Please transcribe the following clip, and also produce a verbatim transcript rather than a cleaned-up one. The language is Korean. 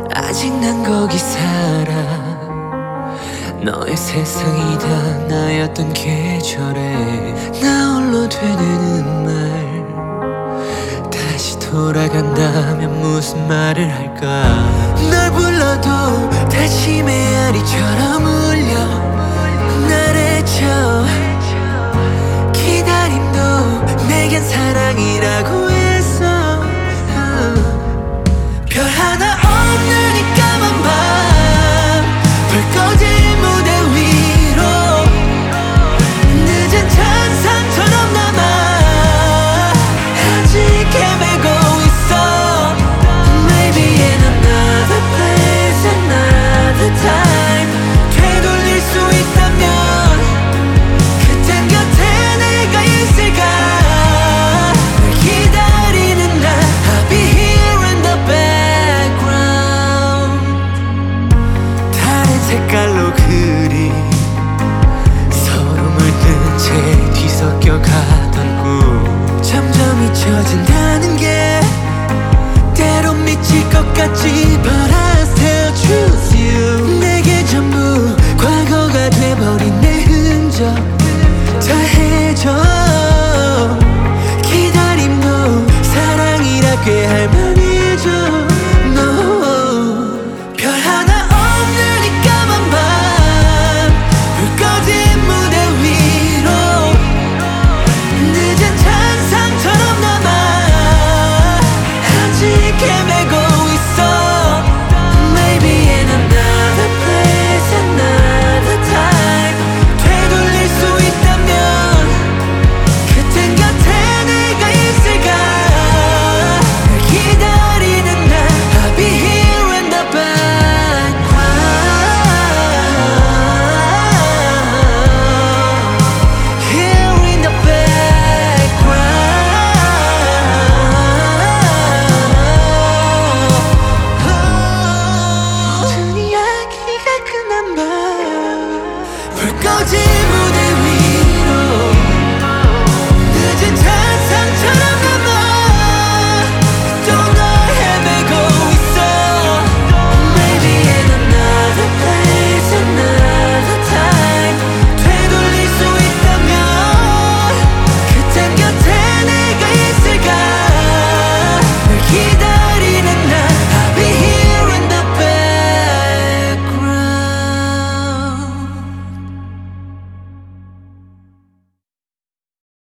아직 난 거기 살아. 너의 세상이 다 나였던 계절에 나 홀로 되뇌는 말, 다시 돌아간다면 무슨 말을 할까. 널 불러도 다시 메아리처럼 울려 날 헤쳐. 기다림도 내겐 사랑이라고 했어. 별 하나 없는 이 까만 밤, 불 꺼진 무대 위로 늦은 찬상처럼 남아 아직 헤매고 있어. Maybe in another place, another time. 되돌릴 수 있다면 그땐 곁에 내가 있을까. 널 기다리는 나 I'll be here in the background. 다른 색깔로 그린 서로 물든 채 뒤섞여 가던 꿈, 점점 잊혀진다는 게 때론 미칠 것 같지. But I still choose you. 내게 전부 과거가 돼버린 내 흔적 더해져. 기다림도 사랑이라 꽤 할만해져.